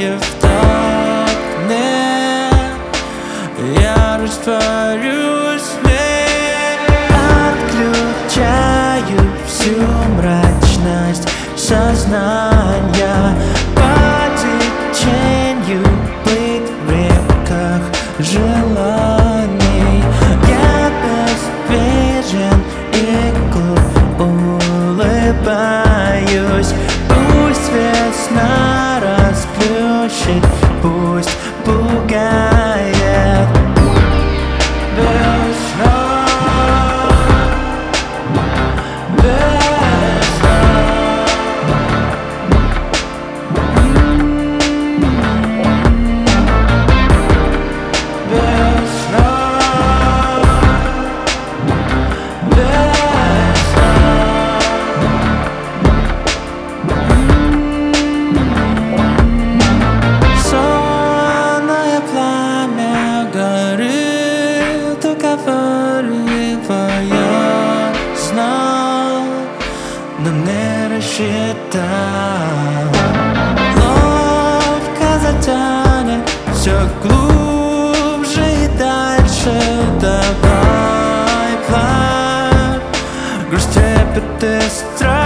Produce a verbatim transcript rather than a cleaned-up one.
не в такт мне. Я растворюсь в ней, отключаю всю мрачность сознания, по течению плыть в реках желаний. Я безбрежен и глуп улыбаюсь. Пусть весна расплющит, пусть пугает. Весна, весна. Весна, весна. Сонное пламя горит, уговаривая, знал, но не рассчитал. Ловко затянет все глубже и дальше. Давай, плавь, грусть, трепет и страх.